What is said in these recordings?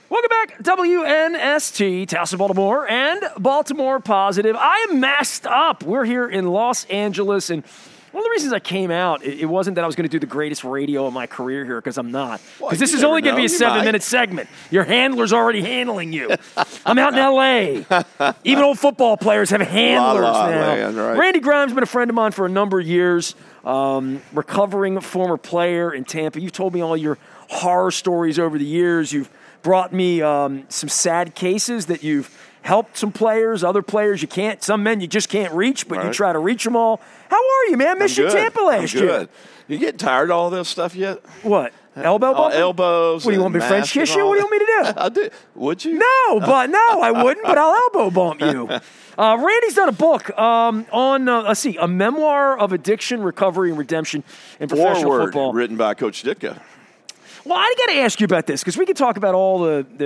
Welcome back, WNST, Towson, Baltimore, and Baltimore Positive. I am masked up. We're here in Los Angeles, and one of the reasons I came out, it wasn't that I was going to do the greatest radio of my career here, because I'm not. Because this is only going to be a 7-minute segment. Your handler's already handling you. I'm out in L.A. Even old football players have handlers now. Man, right. Randy Grimes has been a friend of mine for a number of years, recovering former player in Tampa. You've told me all your horror stories over the years. You've brought me some sad cases that you've helped some players, other players you can't. Some men you just can't reach, but you try to reach them all. How are you, man? Missed your Tampa last year. You getting tired of all this stuff yet? What? Elbow bump? Elbows. What, do you want me to French kiss you? What do you want me to do? I do. Would you? No, I wouldn't, but I'll elbow bump you. Randy's done a book on, a memoir of addiction, recovery, and redemption in professional football. Written by Coach Ditka. Well, I got to ask you about this, because we could talk about all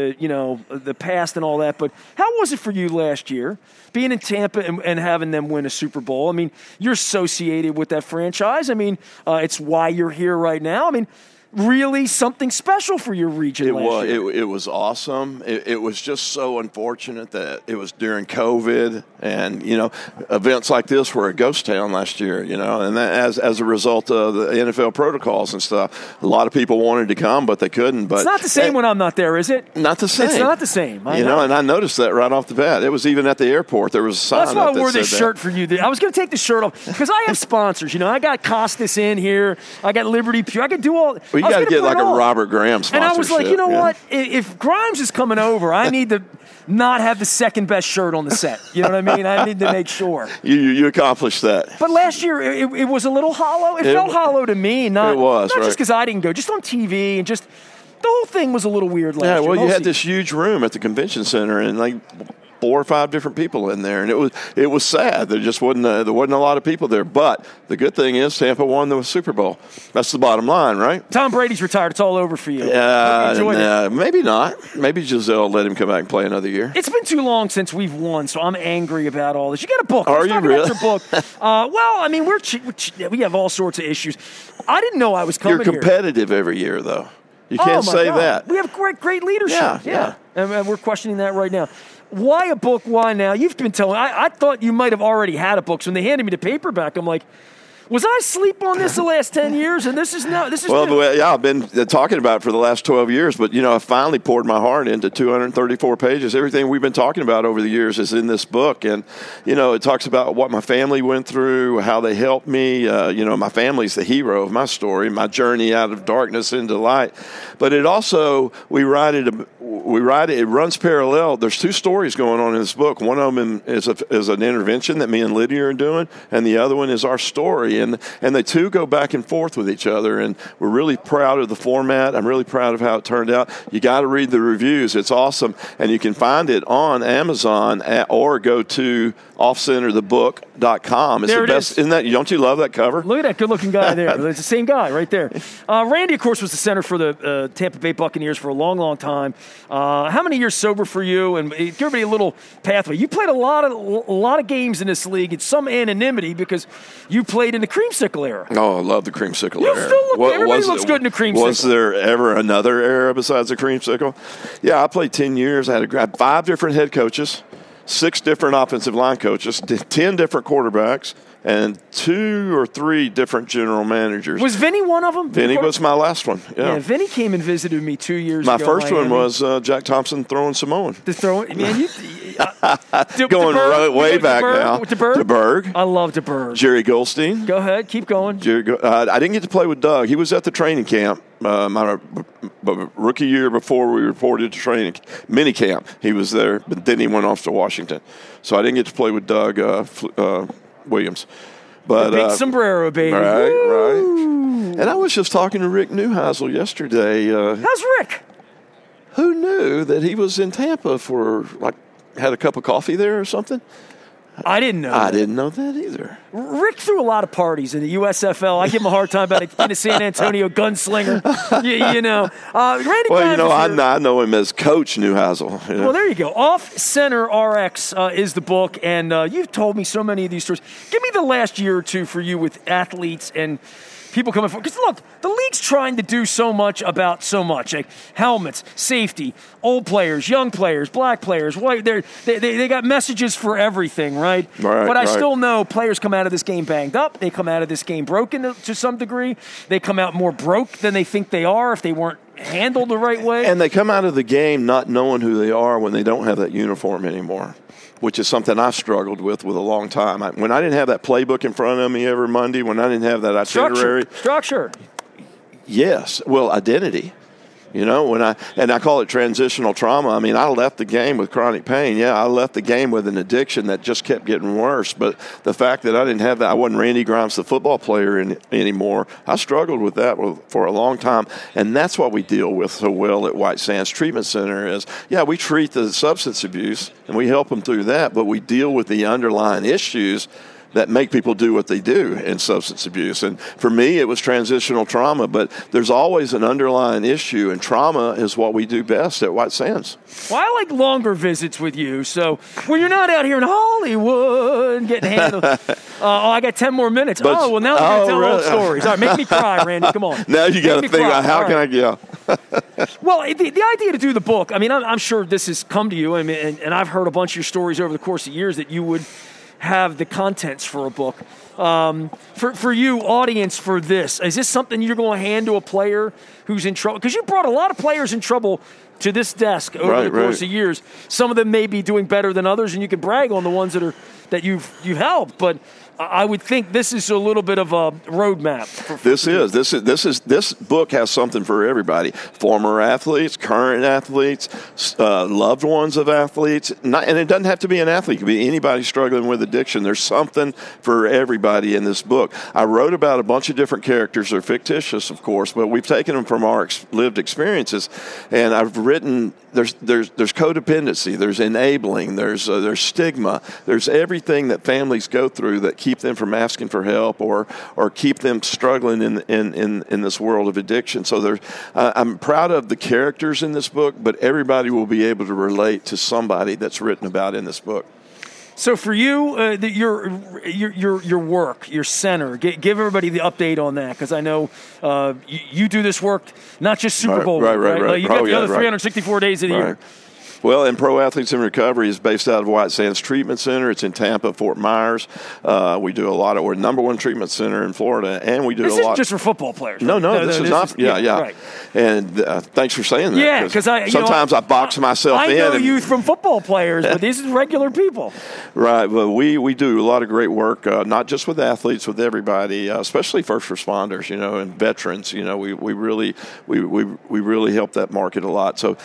the past and all that, but how was it for you last year, being in Tampa and having them win a Super Bowl? I mean, you're associated with that franchise. I mean, it's why you're here right now. I mean, really something special for your region last year. It was awesome. It was just so unfortunate that it was during COVID, and events like this were a ghost town last year. And that, as a result of the NFL protocols and stuff, a lot of people wanted to come, but they couldn't. But it's not the same when I'm not there, is it? Not the same. It's not the same. I know, and I noticed that right off the bat. It was even at the airport. There was a sign That's why up I wore that this said shirt for you. I was going to take the shirt off because I have sponsors. I got Costas in here. I got Liberty Pure. I could do all. Well, you got to get like a Robert Graham sponsorship. And I was like, you know what? If Grimes is coming over, I need to not have the second best shirt on the set. You know what I mean? I need to make sure. You accomplished that. But last year, it was a little hollow. It felt hollow to me. Not just because I didn't go, just on TV and just the whole thing was a little weird last year. Yeah, well, you had this huge room at the convention center and like 4 or 5 different people in there, and it was sad. There just wasn't a lot of people there. But the good thing is Tampa won the Super Bowl. That's the bottom line, right? Tom Brady's retired. It's all over for you. Maybe not. Maybe Giselle let him come back and play another year. It's been too long since we've won, so I'm angry about all this. You got a book. Are you really? Your book. Well, I mean, we have all sorts of issues. I didn't know I was coming here. You're competitive every year, though. You can't say that. We have great leadership. Yeah. And we're questioning that right now. Why a book? Why now? You've been telling. I thought you might have already had a book. So when they handed me the paperback, I'm like, was I asleep on this the last 10 years? And this is new. I've been talking about it for the last 12 years, but, I finally poured my heart into 234 pages. Everything we've been talking about over the years is in this book. And, it talks about what my family went through, how they helped me. My family's the hero of my story, my journey out of darkness into light. But it also, it runs parallel. There's 2 stories going on in this book. One of them is an intervention that me and Lydia are doing, and the other one is our story. And the 2 go back and forth with each other, and we're really proud of the format. I'm really proud of how it turned out. You got to read the reviews. It's awesome, and you can find it on Amazon or go to offcenterthebook.com. It's there the best. Isn't that? Don't you love that cover? Look at that good-looking guy there. It's the same guy right there. Randy, of course, was the center for the Tampa Bay Buccaneers for a long, long time. How many years sober for you? And give everybody a little pathway. You played a lot of games in this league in some anonymity because you played in the creamsicle era. Oh, I love the creamsicle era. Everybody looks good in the creamsicle. Was there ever another era besides the creamsicle? Yeah, I played 10 years. I had 5 different head coaches, 6 different offensive line coaches, 10 different quarterbacks, and 2 or 3 different general managers. Was Vinny one of them? Vinny was my last one. Yeah, Vinny came and visited me 2 years ago. My first one was Jack Thompson throwing Samoan. Man, going way back now. DeBerg. I love DeBerg. Jerry Goldstein. Go ahead, keep going. I didn't get to play with Doug. He was at the training camp. My rookie year before we reported to training mini camp, he was there, but then he went off to Washington. So I didn't get to play with Doug Williams. But the big sombrero, baby. Right. And I was just talking to Rick Neuheisel yesterday. How's Rick? Who knew that he was in Tampa for, had a cup of coffee there or something? I didn't know. I didn't know that either. Rick threw a lot of parties in the USFL. I give him a hard time about it being a San Antonio gunslinger. Randy Grimes I know him as Coach Neuheisel. Yeah. Well, there you go. Off Center RX is the book, and you've told me so many of these stories. Give me the last year or two for you with athletes and people coming forward. Because look, the league's trying to do so much about so much, like helmets, safety, old players, young players, black players, white. They got messages for everything, right? But I still know players come out of this game banged up. They come out of this game broken to some degree. They come out more broke than they think they are if they weren't handled the right way. And they come out of the game not knowing who they are when they don't have that uniform anymore, which is something I struggled with a long time. When I didn't have that playbook in front of me every Monday, when I didn't have that itinerary. Structure. Yes. Well, identity. You know, I call it transitional trauma. I mean, I left the game with chronic pain. Yeah, I left the game with an addiction that just kept getting worse. But the fact that I didn't have that, I wasn't Randy Grimes, the football player anymore. I struggled with that for a long time. And that's what we deal with so well at White Sands Treatment Center is, yeah, we treat the substance abuse and we help them through that, but we deal with the underlying issues that make people do what they do in substance abuse. And for me, it was transitional trauma, but there's always an underlying issue, and trauma is what we do best at White Sands. Well, I like longer visits with you, so when you're not out here in Hollywood getting handled, I got 10 more minutes. But, now we're going to tell old stories. All right, make me cry, Randy, come on. Now you got to think about how can I go. Well, the idea to do the book, I mean, I'm sure this has come to you, and I've heard a bunch of your stories over the course of years that you would have the contents for a book. For you, audience, for this, is this something you're going to hand to a player who's in trouble? Because you brought a lot of players in trouble to this desk over the course of years. Some of them may be doing better than others, and you can brag on the ones that you've helped. But I would think this is a little bit of a roadmap. This book has something for everybody: former athletes, current athletes, loved ones of athletes. And it doesn't have to be an athlete; it could be anybody struggling with addiction. There's something for everybody in this book. I wrote about a bunch of different characters. They're fictitious, of course, but we've taken them from our lived experiences, and I've written. There's codependency, there's enabling, there's stigma, there's everything that families go through that keep them from asking for help or keep them struggling in this world of addiction. So I'm proud of the characters in this book, but everybody will be able to relate to somebody that's written about in this book. So for you, your work, your center, give everybody the update on that, because I know you do this work not just Super Bowl, right? Like you got the other 364 days of the year. Well, and Pro Athletes in Recovery is based out of White Sands Treatment Center. It's in Tampa, Fort Myers. We do a lot of. We're number one treatment center in Florida, and we do this a lot. This is just for football players. Right? No, this is not. Yeah. Right. And thanks for saying that. Yeah, because sometimes I box myself in. I know youth from football players, but these are regular people. Right. Well, we do a lot of great work, not just with athletes, with everybody, especially first responders, and veterans. We really help that market a lot. So.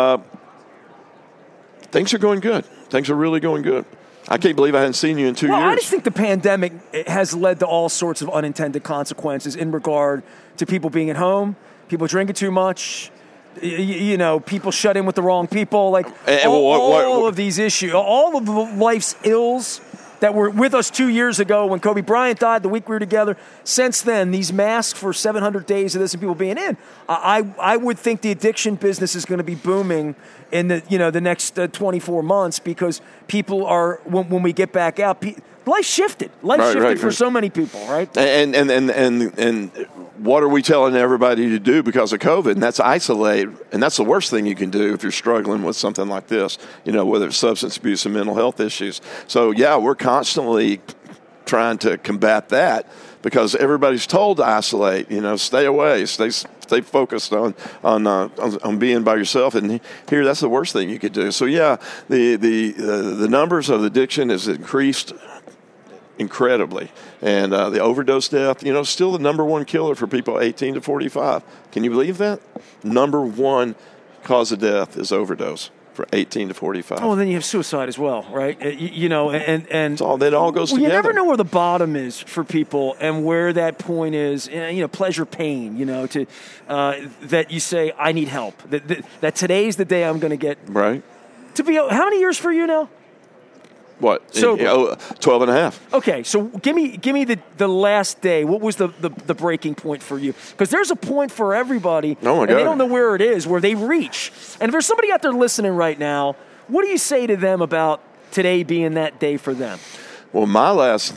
Things are going good. Things are really going good. I can't believe I hadn't seen you in 2 years. I just think the pandemic has led to all sorts of unintended consequences in regard to people being at home, people drinking too much, people shut in with the wrong people, all of these issues, all of life's ills that were with us 2 years ago when Kobe Bryant died, the week we were together. Since then, these masks for 700 days of this and people being in, I would think the addiction business is going to be booming in the next 24 months because people are, when we get back out, life shifted. Life shifted for so many people, right? And what are we telling everybody to do because of COVID? And that's isolate. And that's the worst thing you can do if you're struggling with something like this, whether it's substance abuse and mental health issues. So, yeah, we're constantly trying to combat that because everybody's told to isolate, stay away, stay focused on being by yourself. And here, that's the worst thing you could do. So, yeah, the numbers of addiction has increased incredibly. And the overdose death, still the number one killer for people 18 to 45. Can you believe that? Number one cause of death is overdose for 18 to 45. Oh, and then you have suicide as well, right? And that all goes together. You never know where the bottom is for people and where that point is. Pleasure, pain. That you say, I need help. That today's the day I'm going to get right. To be how many years for you now? What? So 12 and a half. Okay, so give me the last day. What was the breaking point for you? Because there's a point for everybody. Oh my God. And they don't know where it is, where they reach. And if there's somebody out there listening right now, what do you say to them about today being that day for them? Well, my last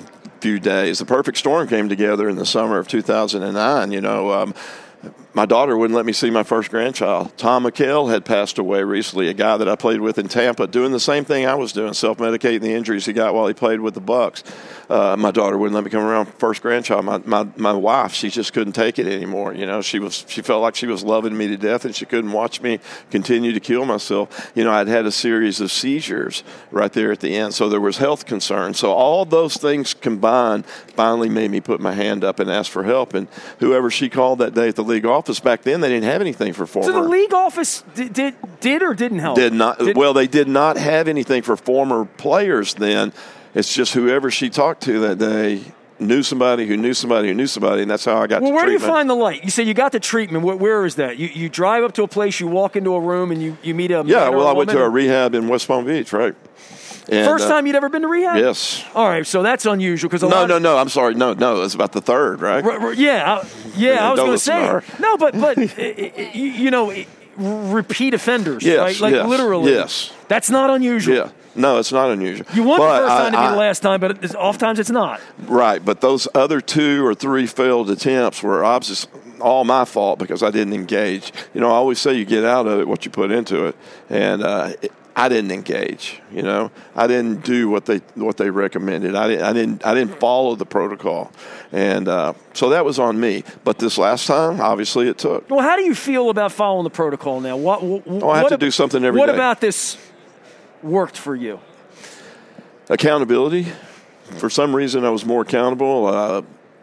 few days. The perfect storm came together in the summer of 2009. My daughter wouldn't let me see my first grandchild. Tom McHale had passed away recently, a guy that I played with in Tampa, doing the same thing I was doing, self-medicating the injuries he got while he played with the Bucks. My daughter wouldn't let me come around first grandchild. My wife, she just couldn't take it anymore. She felt like she was loving me to death, and she couldn't watch me continue to kill myself. I'd had a series of seizures right there at the end, so there was health concerns. So all those things combined finally made me put my hand up and ask for help. And whoever she called that day at the league office, back then they didn't have anything for former. So the league office did or didn't help? Did not. Well, they did not have anything for former players then. It's just whoever she talked to that day knew somebody who knew somebody who knew somebody, and that's how I got to treatment. Where do you find the light? You say you got the treatment. Where is that? You drive up to a place, you walk into a room, and you meet a man or a woman? I went to a rehab in West Palm Beach, right? And, first time you'd ever been to rehab? Yes. All right, so that's unusual. No, I'm sorry. No, it's about the third, right? Yeah, I was going to say. No, but repeat offenders, yes, right? Yes, literally. Yes. That's not unusual. Yeah. No, it's not unusual. You want the first time to be the last time, but oftentimes it's not. Right, but those other 2 or 3 failed attempts were obviously all my fault because I didn't engage. I always say you get out of it what you put into it, and I didn't engage. I didn't do what they recommended. I didn't follow the protocol, and so that was on me. But this last time, obviously, it took. Well, how do you feel about following the protocol now? I have to do something every day. What about this worked for you? Accountability. For some reason, I was more accountable.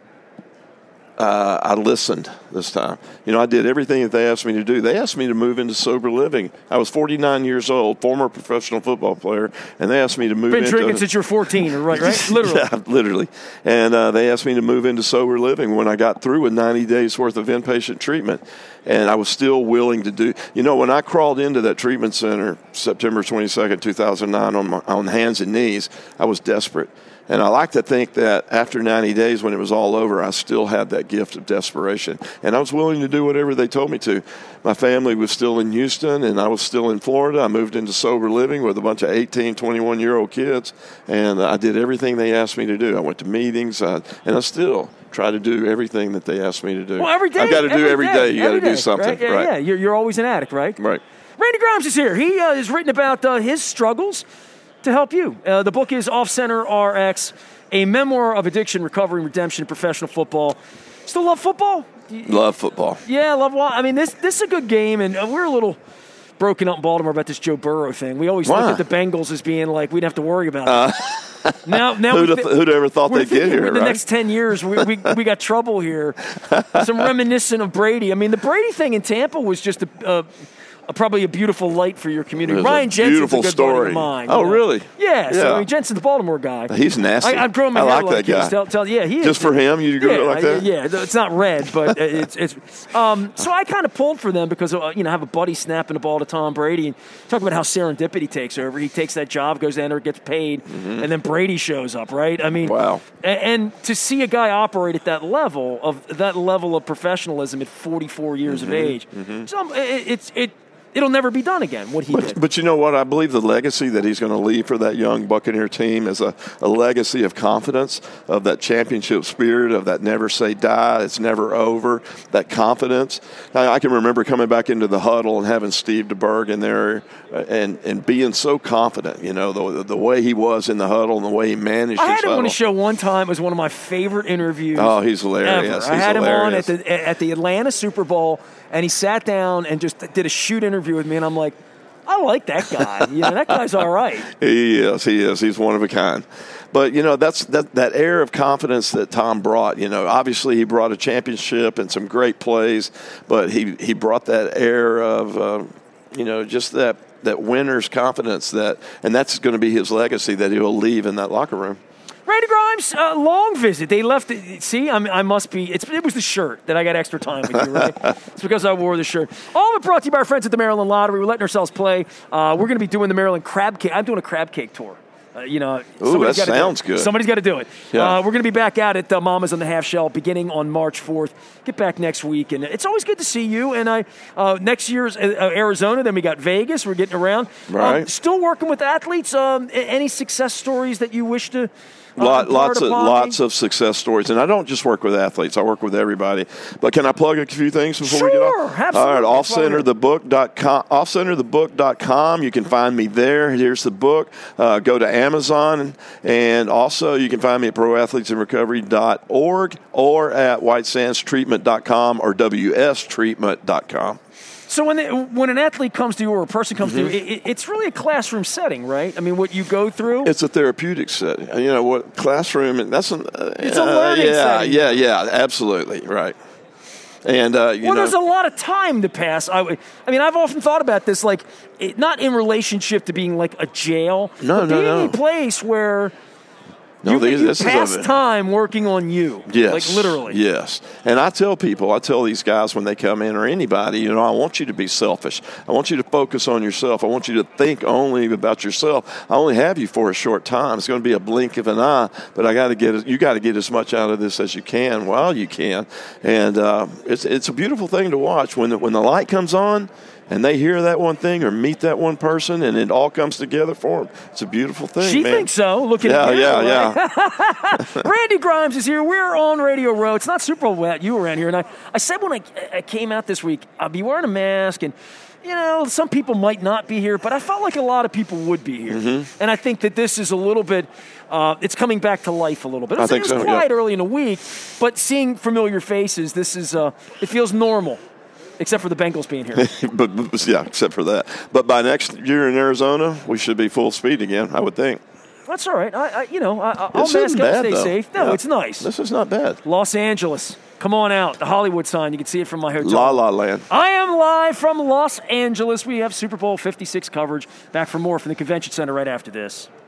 I listened this time. I did everything that they asked me to do. They asked me to move into sober living. I was 49 years old, former professional football player, and they asked me to move into... Been drinking since you're 14, right? Literally. Yeah, literally. And they asked me to move into sober living when I got through with 90 days worth of inpatient treatment. And I was still willing to do... when I crawled into that treatment center September 22nd, 2009 on hands and knees, I was desperate. And I like to think that after 90 days, when it was all over, I still had that gift of desperation. And I was willing to do whatever they told me to. My family was still in Houston, and I was still in Florida. I moved into sober living with a bunch of 18, 21-year-old kids, and I did everything they asked me to do. I went to meetings, and I still try to do everything that they asked me to do. Well, every day. I've got to do every day. You got to do something. Right? Yeah. You're always an addict, right? Right. Randy Grimes is here. He has written about his struggles to help you. The book is Off Center RX, a memoir of addiction, recovery, and redemption in professional football. Still love football? Love football. Yeah, love. I mean, this is a good game, and we're a little broken up in Baltimore about this Joe Burrow thing. We always look at the Bengals as being like we'd have to worry about it. Now who'd ever thought they'd get here? The next 10 years, we got trouble here. Some reminiscent of Brady. I mean, the Brady thing in Tampa was just probably a beautiful light for your community. Ryan Jensen's a good buddy of mine. Oh, really? Yeah. So Jensen's the Baltimore guy. He's nasty. I've grown my hair like that guy. He is. Just for him, you grew it like that? Yeah. It's not red, but it's. So I kind of pulled for them because I have a buddy snapping the ball to Tom Brady and talk about how serendipity takes over. He takes that job, goes down there, gets paid, and then Brady shows up. Right? I mean, wow. And to see a guy operate at that level of professionalism at 44 years of age, so it'll never be done again, what he did. But you know what? I believe the legacy that he's going to leave for that young Buccaneer team is a legacy of confidence, of that championship spirit, of that never say die, it's never over, that confidence. I can remember coming back into the huddle and having Steve DeBerg in there and being so confident, the way he was in the huddle and the way he managed his huddle. I had him on a show one time. It was one of my favorite interviews. Oh, he's hilarious. I had him on at the Atlanta Super Bowl, and he sat down and just did a shoot interview with me, and I'm like, I like that guy. That guy's all right. He is. He's one of a kind. But, that's that air of confidence that Tom brought. Obviously he brought a championship and some great plays, but he brought that air of, just that winner's confidence and that's going to be his legacy that he'll leave in that locker room. Randy Grimes, long visit. They left it. See, I must be. It was the shirt that I got extra time with you, right? It's because I wore the shirt. All of it brought to you by our friends at the Maryland Lottery. We're letting ourselves play. We're going to be doing the Maryland Crab Cake. I'm doing a crab cake tour. Ooh, that sounds good. Somebody's got to do it. Yeah. We're going to be back out at Mama's on the Half Shell beginning on March 4th. Get back next week. And it's always good to see you. And next year's Arizona, then we got Vegas. We're getting around. Right. Still working with athletes. Any success stories that you wish to Lots of success stories, and I don't just work with athletes. I work with everybody. But can I plug a few things before we get off? Sure, absolutely. All right, offcenterthebook.com. You can find me there. Here's the book. Go to Amazon, and also you can find me at proathletesinrecovery.org or at whitesandstreatment.com or wstreatment.com. So when an athlete comes to you or a person comes to you, it's really a classroom setting, right? I mean, what you go through? It's a therapeutic setting. You know, what classroom, and that's it's a learning setting. Yeah, absolutely, right. And there's a lot of time to pass. I mean, I've often thought about this, like, not in relationship to being like a jail, but being a place where you pass time working on you. Yes. Like literally. Yes. And I tell these guys when they come in, or anybody, I want you to be selfish. I want you to focus on yourself. I want you to think only about yourself. I only have you for a short time. It's going to be a blink of an eye, but you got to get as much out of this as you can while you can. And it's a beautiful thing to watch when the light comes on, and they hear that one thing or meet that one person, and it all comes together for them. It's a beautiful thing, She thinks so, looking at you. Yeah. Randy Grimes is here. We're on Radio Row. It's not Super Bowl wet. You were around here. And I said when I came out this week, I'll be wearing a mask, and, some people might not be here, but I felt like a lot of people would be here. Mm-hmm. And I think that this is a little bit, it's coming back to life a little bit. It was quiet early in the week, but seeing familiar faces, this is, it feels normal. Except for the Bengals being here. but except for that. But by next year in Arizona, we should be full speed again, I would think. That's all right. I'll mask up, stay safe. No, it's nice. This is not bad. Los Angeles. Come on out. The Hollywood sign. You can see it from my hotel. La La Land. I am live from Los Angeles. We have Super Bowl 56 coverage. Back for more from the Convention Center right after this.